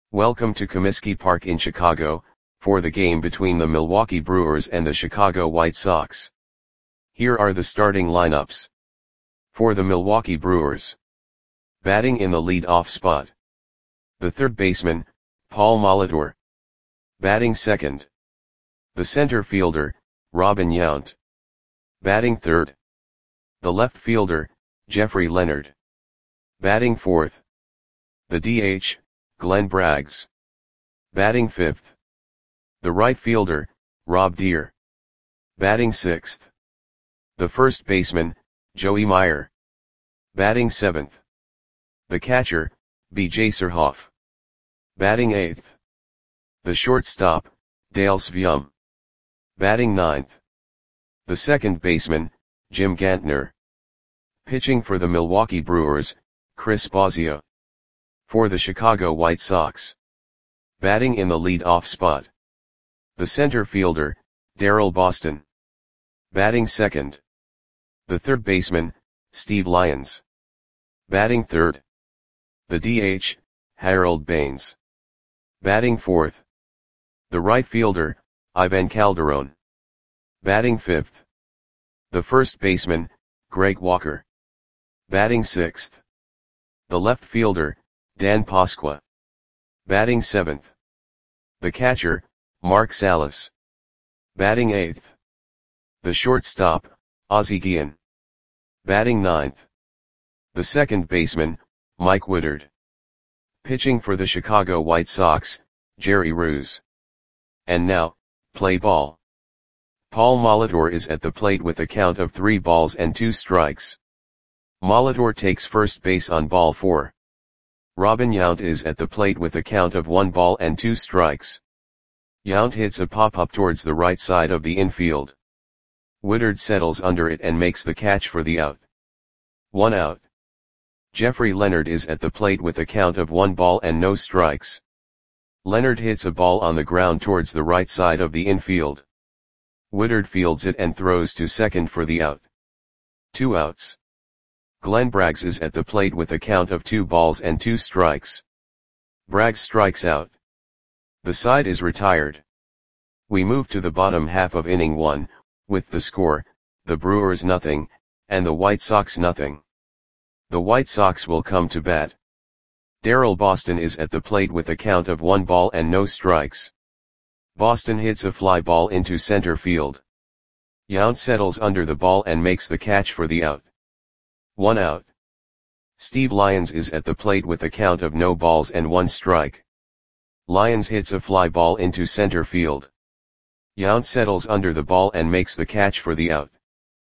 Welcome to Comiskey Park in Chicago, for the game between the Milwaukee Brewers and the Chicago White Sox. Here are the starting lineups. For the Milwaukee Brewers. Batting in the lead-off spot. The third baseman, Paul Molitor. Batting second. The center fielder, Robin Yount. Batting third. The left fielder, Jeffrey Leonard. Batting fourth. The DH, Glenn Braggs. Batting fifth. The right fielder, Rob Deer. Batting sixth. The first baseman, Joey Meyer. Batting seventh. The catcher, B.J. Surhoff. Batting eighth. The shortstop, Dale Sveum. Batting ninth. The second baseman, Jim Gantner. Pitching for the Milwaukee Brewers, Chris Bosio. For the Chicago White Sox. Batting in the lead-off spot. The center fielder, Darryl Boston. Batting second. The third baseman, Steve Lyons. Batting third. The DH, Harold Baines. Batting fourth. The right fielder, Ivan Calderon. Batting fifth. The first baseman, Greg Walker. Batting sixth. The left fielder, Dan Pasqua. Batting seventh. The catcher, Mark Salas. Batting eighth. The shortstop, Ozzie Guillen. Batting ninth. The second baseman, Mike Woodard. Pitching for the Chicago White Sox, Jerry Roos. And now, play ball. Paul Molitor is at the plate with a count of 3 balls and 2 strikes. Molitor takes first base on ball 4. Robin Yount is at the plate with a count of 1 ball and 2 strikes. Yount hits a pop-up towards the right side of the infield. Woodard settles under it and makes the catch for the out. 1 out. Jeffrey Leonard is at the plate with a count of 1 ball and no strikes. Leonard hits a ball on the ground towards the right side of the infield. Woodard fields it and throws to second for the out. 2 outs. Glenn Braggs is at the plate with a count of 2 balls and 2 strikes. Braggs strikes out. The side is retired. We move to the bottom half of inning 1, with the score, the Brewers nothing, and the White Sox nothing. The White Sox will come to bat. Darryl Boston is at the plate with a count of 1 ball and no strikes. Boston hits a fly ball into center field. Yount settles under the ball and makes the catch for the out. 1 out. Steve Lyons is at the plate with a count of no balls and 1 strike. Lyons hits a fly ball into center field. Yount settles under the ball and makes the catch for the out.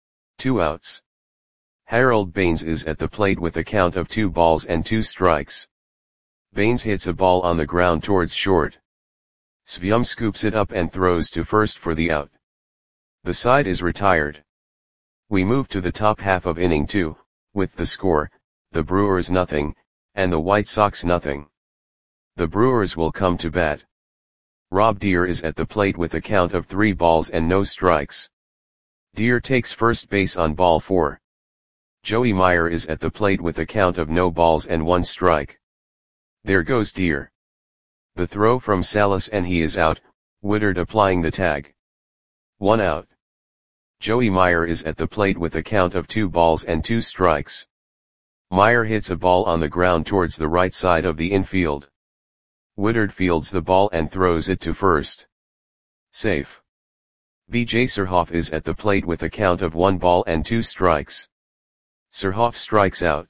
2 outs. Harold Baines is at the plate with a count of 2 balls and 2 strikes. Baines hits a ball on the ground towards short. Sveum scoops it up and throws to first for the out. The side is retired. We move to the top half of inning 2, with the score, the Brewers nothing, and the White Sox nothing. The Brewers will come to bat. Rob Deer is at the plate with a count of 3 balls and no strikes. Deer takes first base on ball 4. Joey Meyer is at the plate with a count of no balls and 1 strike. There goes Deer. The throw from Salas and he is out, Woodard applying the tag. 1 out. Joey Meyer is at the plate with a count of 2 balls and 2 strikes. Meyer hits a ball on the ground towards the right side of the infield. Woodard fields the ball and throws it to first. Safe. B.J. Surhoff is at the plate with a count of 1 ball and 2 strikes. Surhoff strikes out.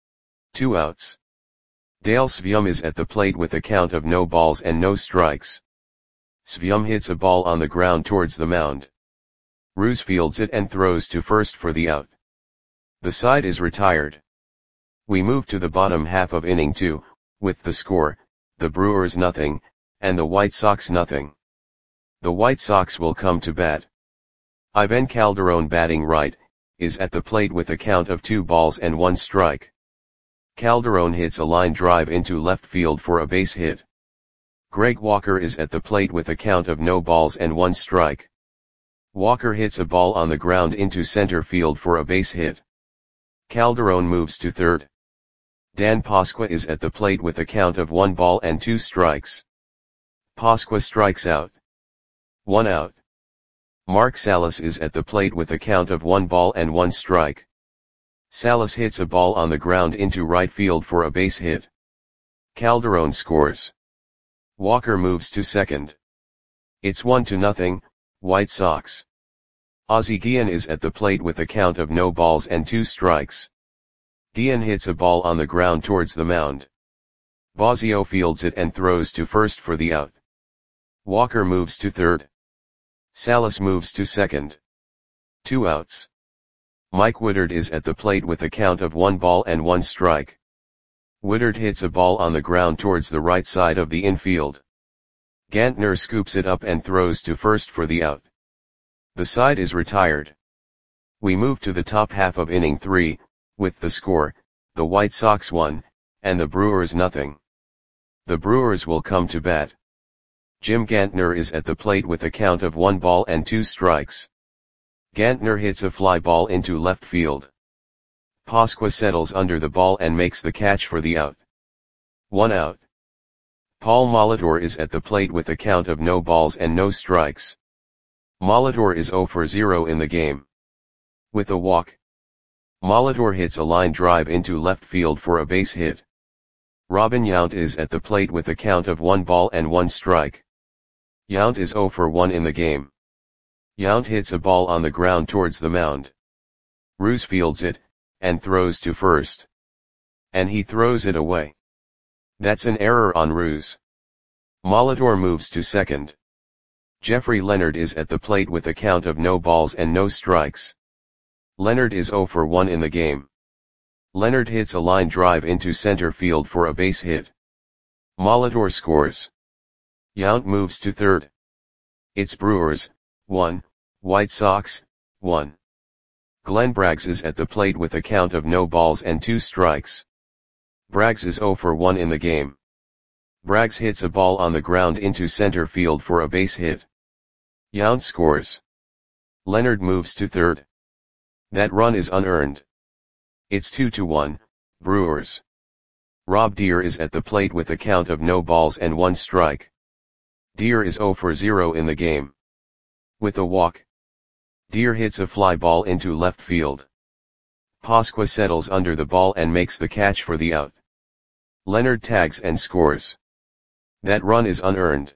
2 outs. Dale Sveum is at the plate with a count of no balls and no strikes. Sveum hits a ball on the ground towards the mound. Roos fields it and throws to first for the out. The side is retired. We move to the bottom half of inning 2, with the score, the Brewers nothing, and the White Sox nothing. The White Sox will come to bat. Ivan Calderon, batting right, is at the plate with a count of 2 balls and 1 strike. Calderon hits a line drive into left field for a base hit. Greg Walker is at the plate with a count of no balls and 1 strike. Walker hits a ball on the ground into center field for a base hit. Calderon moves to third. Dan Pasqua is at the plate with a count of 1 ball and 2 strikes. Pasqua strikes out. 1 out. Mark Salas is at the plate with a count of 1 ball and 1 strike. Salas hits a ball on the ground into right field for a base hit. Calderon scores. Walker moves to second. It's 1-0, White Sox. Ozzie Guillen is at the plate with a count of no balls and 2 strikes. Guillen hits a ball on the ground towards the mound. Bosio fields it and throws to first for the out. Walker moves to third. Salas moves to second. 2 outs. Mike Woodard is at the plate with a count of 1 ball and 1 strike. Woodard hits a ball on the ground towards the right side of the infield. Gantner scoops it up and throws to first for the out. The side is retired. We move to the top half of inning 3, with the score, the White Sox 1, and the Brewers 0. The Brewers will come to bat. Jim Gantner is at the plate with a count of 1 ball and 2 strikes. Gantner hits a fly ball into left field. Pasqua settles under the ball and makes the catch for the out. 1 out. Paul Molitor is at the plate with a count of no balls and no strikes. Molitor is 0 for 0 in the game. With a walk, Molitor hits a line drive into left field for a base hit. Robin Yount is at the plate with a count of 1 ball and 1 strike. Yount is 0 for 1 in the game. Yount hits a ball on the ground towards the mound. Roos fields it, and throws to first. And he throws it away. That's an error on Roos. Molitor moves to second. Jeffrey Leonard is at the plate with a count of no balls and no strikes. Leonard is 0 for 1 in the game. Leonard hits a line drive into center field for a base hit. Molitor scores. Yount moves to third. It's Brewers 1, White Sox 1. Glenn Braggs is at the plate with a count of no balls and 2 strikes. Braggs is 0 for 1 in the game. Braggs hits a ball on the ground into center field for a base hit. Yount scores. Leonard moves to third. That run is unearned. It's 2-1, Brewers. Rob Deer is at the plate with a count of no balls and 1 strike. Deer is 0 for 0 in the game. With a walk, Deer hits a fly ball into left field. Pasqua settles under the ball and makes the catch for the out. Leonard tags and scores. That run is unearned.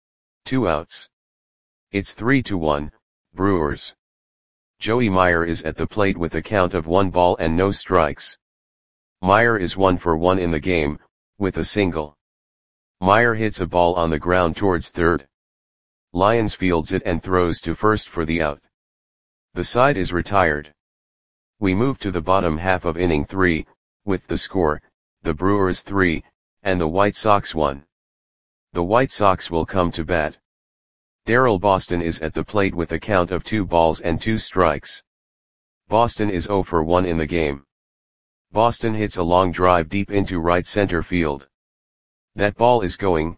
2 outs. It's 3-1, Brewers. Joey Meyer is at the plate with a count of 1 ball and no strikes. Meyer is 1 for 1 in the game, with a single. Meyer hits a ball on the ground towards third. Lyons fields it and throws to first for the out. The side is retired. We move to the bottom half of inning 3, with the score, the Brewers 3, and the White Sox 1. The White Sox will come to bat. Darrell Boston is at the plate with a count of 2 balls and 2 strikes. Boston is 0 for 1 in the game. Boston hits a long drive deep into right center field. That ball is gone.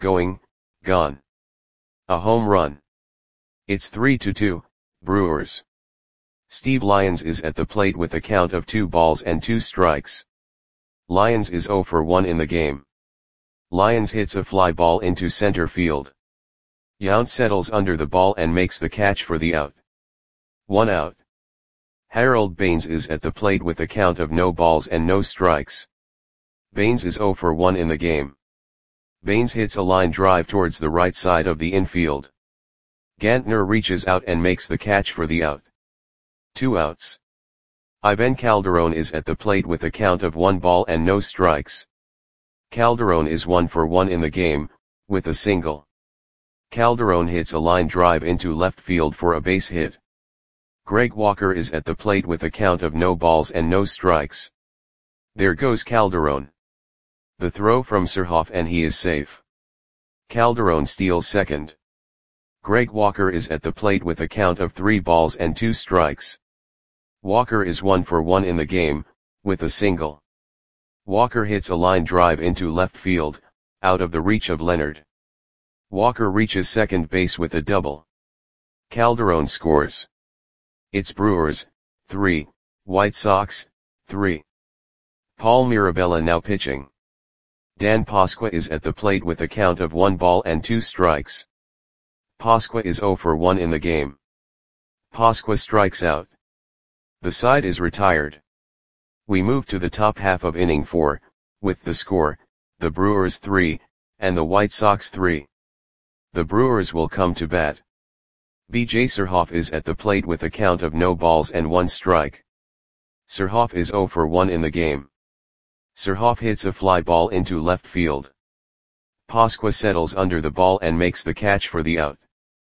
A home run. It's 3-2, Brewers. Steve Lyons is at the plate with a count of 2 balls and 2 strikes. Lyons is 0 for 1 in the game. Lyons hits a fly ball into center field. Yount settles under the ball and makes the catch for the out. 1 out. Harold Baines is at the plate with a count of no balls and no strikes. Baines is 0 for 1 in the game. Baines hits a line drive towards the right side of the infield. Gantner reaches out and makes the catch for the out. 2 outs. Ivan Calderon is at the plate with a count of 1 ball and no strikes. Calderon is 1 for 1 in the game, with a single. Calderon hits a line drive into left field for a base hit. Greg Walker is at the plate with a count of no balls and no strikes. There goes Calderon. The throw from Surhoff and he is safe. Calderon steals second. Greg Walker is at the plate with a count of 3 balls and 2 strikes. Walker is 1 for 1 in the game, with a single. Walker hits a line drive into left field, out of the reach of Leonard. Walker reaches second base with a double. Calderon scores. It's Brewers 3, White Sox 3. Paul Mirabella now pitching. Dan Pasqua is at the plate with a count of 1 ball and 2 strikes. Pasqua is 0 for 1 in the game. Pasqua strikes out. The side is retired. We move to the top half of inning 4, with the score, the Brewers 3, and the White Sox 3. The Brewers will come to bat. B.J. Surhoff is at the plate with a count of no balls and 1 strike. Surhoff is 0 for 1 in the game. Surhoff hits a fly ball into left field. Pasqua settles under the ball and makes the catch for the out.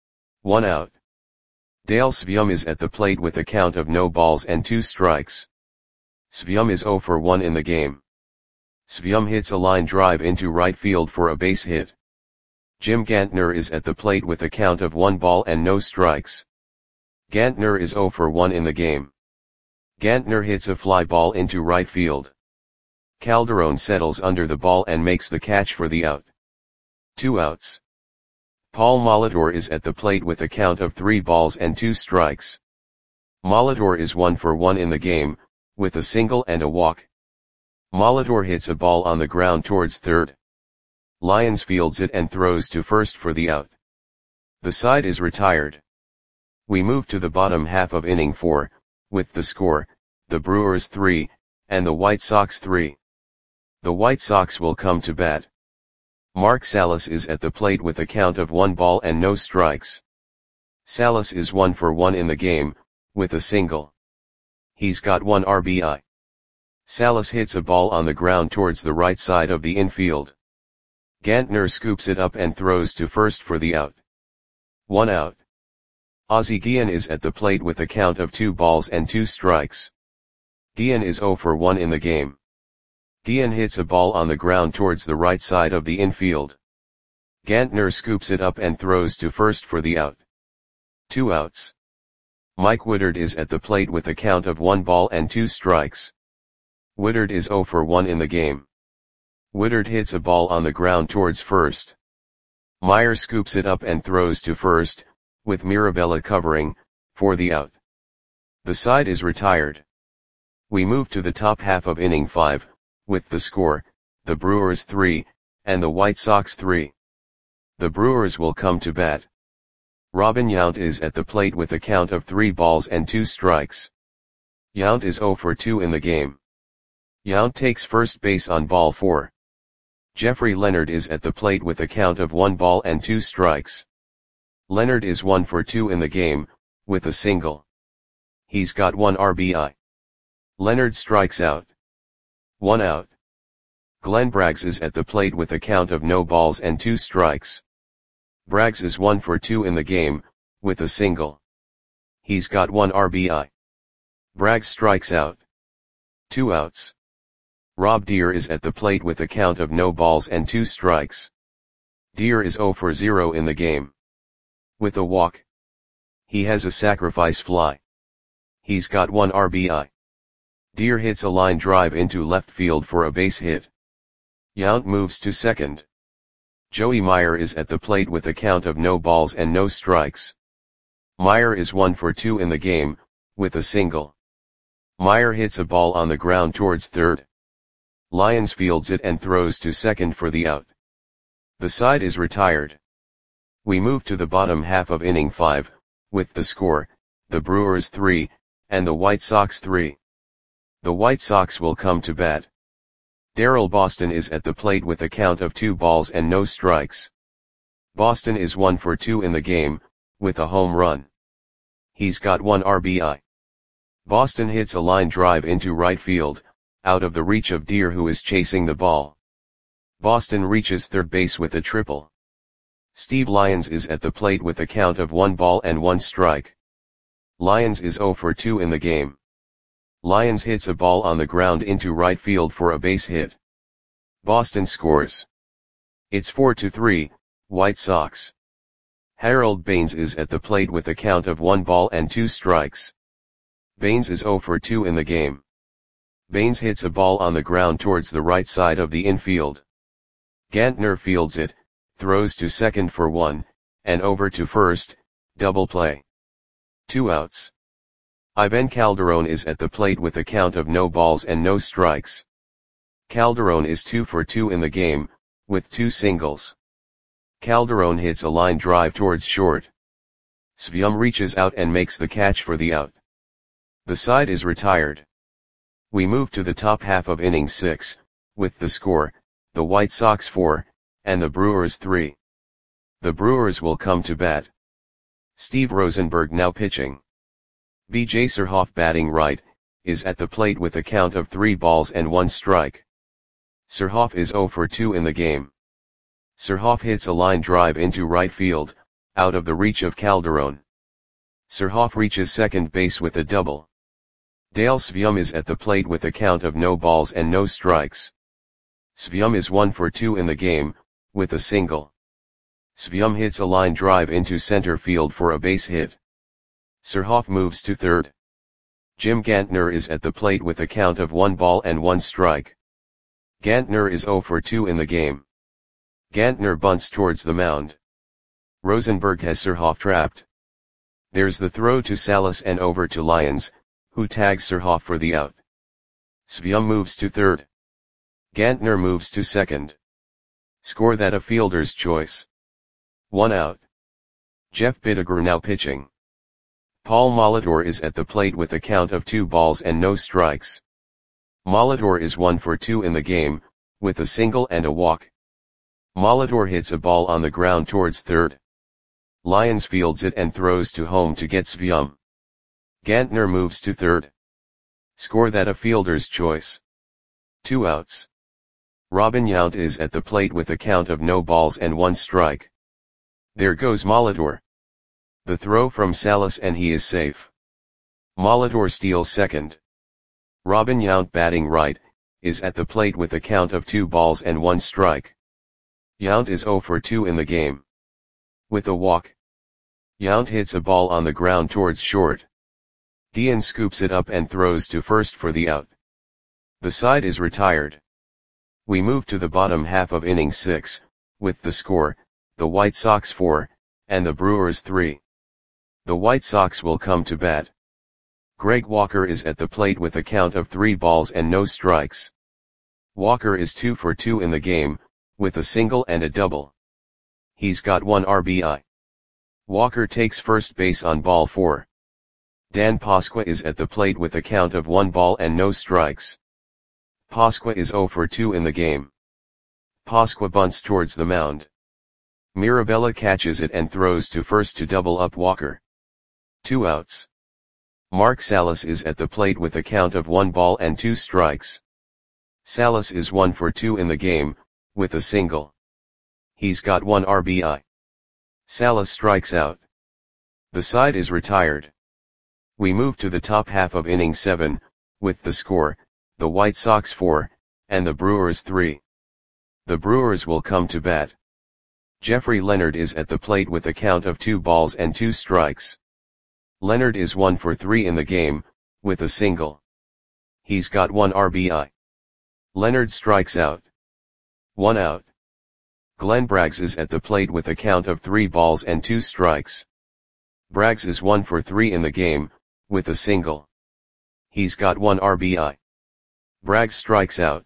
1 out. Dale Svium is at the plate with a count of no balls and 2 strikes. Svium is 0 for 1 in the game. Svium hits a line drive into right field for a base hit. Jim Gantner is at the plate with a count of 1 ball and no strikes. Gantner is 0 for 1 in the game. Gantner hits a fly ball into right field. Calderon settles under the ball and makes the catch for the out. 2 outs. Paul Molitor is at the plate with a count of 3 balls and 2 strikes. Molitor is 1 for 1 in the game, with a single and a walk. Molitor hits a ball on the ground towards third. Lyons fields it and throws to first for the out. The side is retired. We move to the bottom half of inning 4, with the score, the Brewers 3, and the White Sox 3. The White Sox will come to bat. Mark Salas is at the plate with a count of 1 ball and no strikes. Salas is 1 for 1 in the game, with a single. He's got 1 RBI. Salas hits a ball on the ground towards the right side of the infield. Gantner scoops it up and throws to first for the out. 1 out. Ozzie Guillen is at the plate with a count of 2 balls and 2 strikes. Guillen is 0 for 1 in the game. Guillen hits a ball on the ground towards the right side of the infield. Gantner scoops it up and throws to first for the out. 2 outs. Mike Woodard is at the plate with a count of 1 ball and 2 strikes. Woodard is 0 for 1 in the game. Woodard hits a ball on the ground towards first. Meyer scoops it up and throws to first, with Mirabella covering, for the out. The side is retired. We move to the top half of inning 5, with the score, the Brewers 3, and the White Sox 3. The Brewers will come to bat. Robin Yount is at the plate with a count of 3 balls and 2 strikes. Yount is 0 for 2 in the game. Yount takes first base on ball 4. Jeffrey Leonard is at the plate with a count of 1 ball and 2 strikes. Leonard is 1 for 2 in the game, with a single. He's got 1 RBI. Leonard strikes out. 1 out. Glenn Braggs is at the plate with a count of no balls and 2 strikes. Braggs is 1 for 2 in the game, with a single. He's got 1 RBI. Braggs strikes out. 2 outs. Rob Deer is at the plate with a count of no balls and 2 strikes. Deer is 0 for 0 in the game. With a walk. He has a sacrifice fly. He's got 1 RBI. Deer hits a line drive into left field for a base hit. Yount moves to second. Joey Meyer is at the plate with a count of no balls and no strikes. Meyer is 1 for 2 in the game, with a single. Meyer hits a ball on the ground towards third. Lyons fields it and throws to second for the out. The side is retired. We move to the bottom half of inning 5, with the score, the Brewers 3, and the White Sox 3. The White Sox will come to bat. Darrell Boston is at the plate with a count of 2 balls and no strikes. Boston is 1 for 2 in the game, with a home run. He's got 1 RBI. Boston hits a line drive into right field, out of the reach of Deer who is chasing the ball. Boston reaches third base with a triple. Steve Lyons is at the plate with a count of 1 ball and 1 strike. Lyons is 0 for 2 in the game. Lyons hits a ball on the ground into right field for a base hit. Boston scores. It's 4-3, White Sox. Harold Baines is at the plate with a count of 1 ball and 2 strikes. Baines is 0 for 2 in the game. Baines hits a ball on the ground towards the right side of the infield. Gantner fields it, throws to second for 1, and over to first, double play. 2 outs. Ivan Calderon is at the plate with a count of no balls and no strikes. Calderon is 2 for 2 in the game, with 2 singles. Calderon hits a line drive towards short. Svyum reaches out and makes the catch for the out. The side is retired. We move to the top half of inning 6, with the score, the White Sox 4, and the Brewers 3. The Brewers will come to bat. Steve Rosenberg now pitching. B.J. Surhoff batting right, is at the plate with a count of 3 balls and 1 strike. Surhoff is 0 for 2 in the game. Surhoff hits a line drive into right field, out of the reach of Calderon. Surhoff reaches second base with a double. Dale Svyum is at the plate with a count of no balls and no strikes. Svyum is 1 for 2 in the game, with a single. Svyum hits a line drive into center field for a base hit. Surhoff moves to third. Jim Gantner is at the plate with a count of 1 ball and 1 strike. Gantner is 0 for 2 in the game. Gantner bunts towards the mound. Rosenberg has Surhoff trapped. There's the throw to Salas and over to Lyons, who tags Surhoff for the out. Svyum moves to third. Gantner moves to second. Score that a fielder's choice. 1 out. Jeff Bidiger now pitching. Paul Molitor is at the plate with a count of 2 balls and no strikes. Molitor is 1 for 2 in the game, with a single and a walk. Molitor hits a ball on the ground towards third. Lyons fields it and throws to home to get Svyum. Gantner moves to third. Score that a fielder's choice. 2 outs. Robin Yount is at the plate with a count of no balls and 1 strike. There goes Molitor. The throw from Salas and he is safe. Molitor steals second. Robin Yount batting right, is at the plate with a count of 2 balls and 1 strike. Yount is 0 for 2 in the game. With a walk. Yount hits a ball on the ground towards short. Guillen scoops it up and throws to first for the out. The side is retired. We move to the bottom half of inning 6, with the score, the White Sox 4, and the Brewers 3. The White Sox will come to bat. Greg Walker is at the plate with a count of 3 balls and no strikes. Walker is 2 for 2 in the game, with a single and a double. He's got 1 RBI. Walker takes first base on ball 4. Dan Pasqua is at the plate with a count of 1 ball and no strikes. Pasqua is 0 for 2 in the game. Pasqua bunts towards the mound. Mirabella catches it and throws to first to double up Walker. 2 outs. Mark Salas is at the plate with a count of 1 ball and 2 strikes. Salas is 1 for 2 in the game, with a single. He's got 1 RBI. Salas strikes out. The side is retired. We move to the top half of inning 7, with the score, the White Sox 4, and the Brewers 3. The Brewers will come to bat. Jeffrey Leonard is at the plate with a count of 2 balls and 2 strikes. Leonard is 1 for 3 in the game, with a single. He's got 1 RBI. Leonard strikes out. 1 out. Glenn Braggs is at the plate with a count of 3 balls and 2 strikes. Braggs is 1 for 3 in the game, with a single. He's got 1 RBI. Braggs strikes out.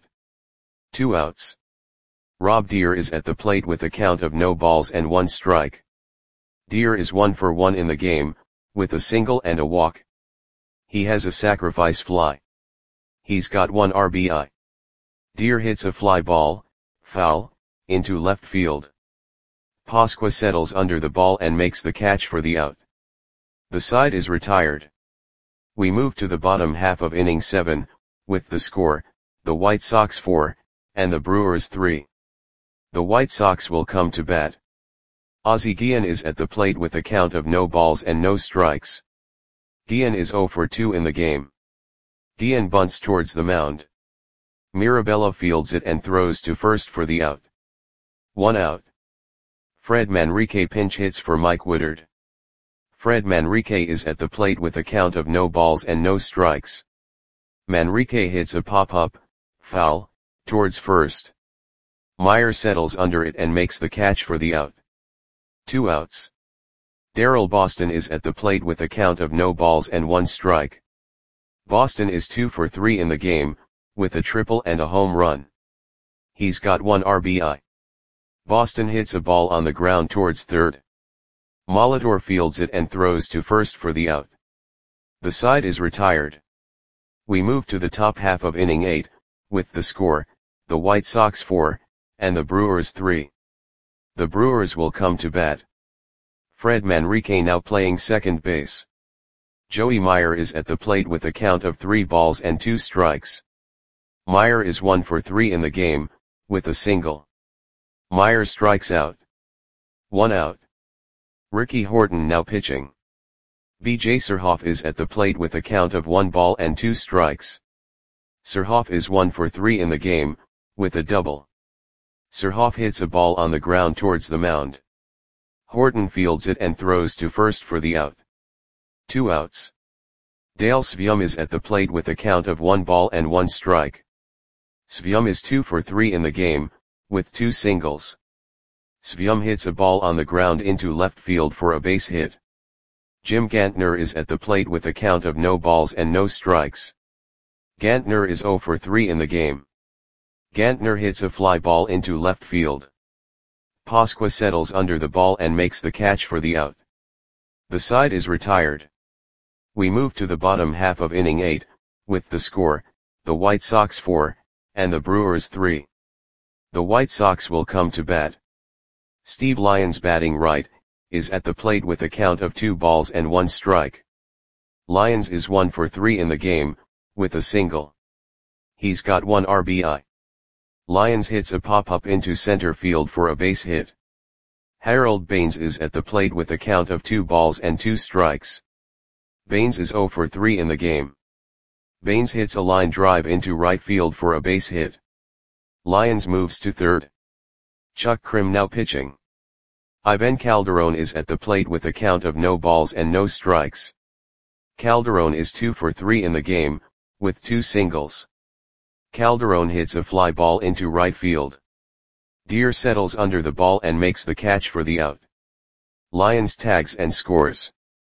2 outs. Rob Deer is at the plate with a count of no balls and 1 strike. Deer is 1 for 1 in the game, with a single and a walk. He has a sacrifice fly. He's got 1 RBI. Deer hits a fly ball, foul, into left field. Pasqua settles under the ball and makes the catch for the out. The side is retired. We move to the bottom half of inning 7, with the score, the White Sox 4, and the Brewers 3. The White Sox will come to bat. Ozzie Guillen is at the plate with a count of no balls and no strikes. Guillen is 0 for 2 in the game. Guillen bunts towards the mound. Mirabella fields it and throws to first for the out. 1 out. Fred Manrique pinch hits for Mike Woodard. Fred Manrique is at the plate with a count of no balls and no strikes. Manrique hits a pop-up, foul, towards first. Meyer settles under it and makes the catch for the out. 2 outs. Darrell Boston is at the plate with a count of no balls and 1 strike. Boston is 2 for 3 in the game, with a triple and a home run. He's got 1 RBI. Boston hits a ball on the ground towards third. Molitor fields it and throws to first for the out. The side is retired. We move to the top half of inning 8, with the score, the White Sox 4, and the Brewers 3. The Brewers will come to bat. Fred Manrique now playing second base. Joey Meyer is at the plate with a count of 3 balls and 2 strikes. Meyer is 1 for 3 in the game, with a single. Meyer strikes out. 1 out. Ricky Horton now pitching. B.J. Surhoff is at the plate with a count of 1 ball and 2 strikes. Surhoff is 1 for 3 in the game, with a double. Surhoff hits a ball on the ground towards the mound. Horton fields it and throws to first for the out. 2 outs. Dale Svium is at the plate with a count of 1 ball and 1 strike. Svium is 2 for 3 in the game, with 2 singles. Svium hits a ball on the ground into left field for a base hit. Jim Gantner is at the plate with a count of no balls and no strikes. Gantner is 0 for 3 in the game. Gantner hits a fly ball into left field. Pasqua settles under the ball and makes the catch for the out. The side is retired. We move to the bottom half of inning 8, with the score, the White Sox 4, and the Brewers 3. The White Sox will come to bat. Steve Lyons batting right, is at the plate with a count of 2 balls and 1 strike. Lyons is 1 for 3 in the game, with a single. He's got 1 RBI. Lyons hits a pop-up into center field for a base hit. Harold Baines is at the plate with a count of 2 balls and 2 strikes. Baines is 0 for 3 in the game. Baines hits a line drive into right field for a base hit. Lyons moves to third. Chuck Krim now pitching. Ivan Calderon is at the plate with a count of no balls and no strikes. Calderon is 2 for 3 in the game, with 2 singles. Calderon hits a fly ball into right field. Deer settles under the ball and makes the catch for the out. Lyons tags and scores.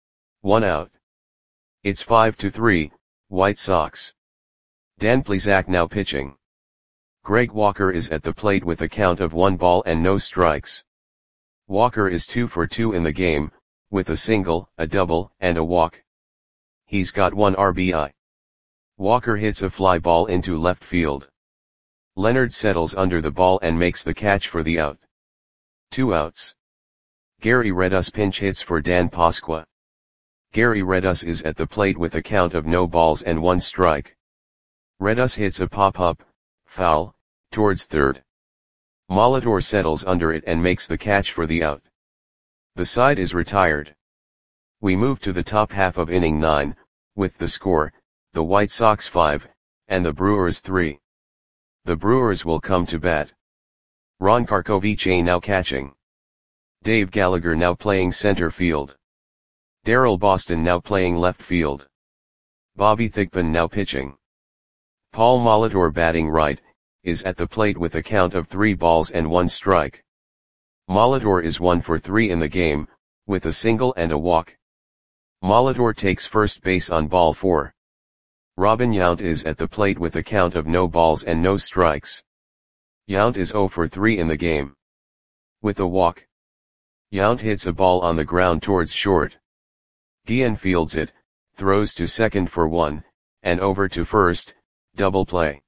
1 out. It's 5-3, White Sox. Dan Plesac now pitching. Greg Walker is at the plate with a count of 1 ball and no strikes. Walker is 2 for 2 in the game, with a single, a double, and a walk. He's got 1 RBI. Walker hits a fly ball into left field. Leonard settles under the ball and makes the catch for the out. 2 outs. Gary Redus pinch hits for Dan Pasqua. Gary Redus is at the plate with a count of no balls and 1 strike. Redus hits a pop-up, foul, towards third. Molitor settles under it and makes the catch for the out. The side is retired. We move to the top half of inning 9, with the score, the White Sox 5, and the Brewers 3. The Brewers will come to bat. Ron Karkovice now catching. Dave Gallagher now playing center field. Daryl Boston now playing left field. Bobby Thigpen now pitching. Paul Molitor batting right, is at the plate with a count of 3 balls and 1 strike. Molitor is 1 for 3 in the game, with a single and a walk. Molitor takes first base on ball 4. Robin Yount is at the plate with a count of no balls and no strikes. Yount is 0 for 3 in the game. With a walk. Yount hits a ball on the ground towards short. Guillen fields it, throws to second for 1, and over to first, double play.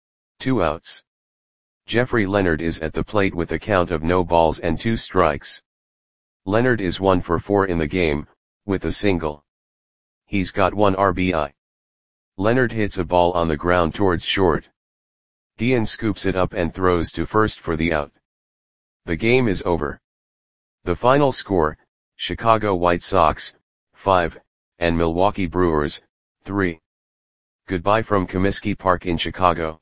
2 outs. Jeffrey Leonard is at the plate with a count of no balls and 2 strikes. Leonard is 1 for 4 in the game, with a single. He's got 1 RBI. Leonard hits a ball on the ground towards short. Guillen scoops it up and throws to first for the out. The game is over. The final score, Chicago White Sox, 5, and Milwaukee Brewers, 3. Goodbye from Comiskey Park in Chicago.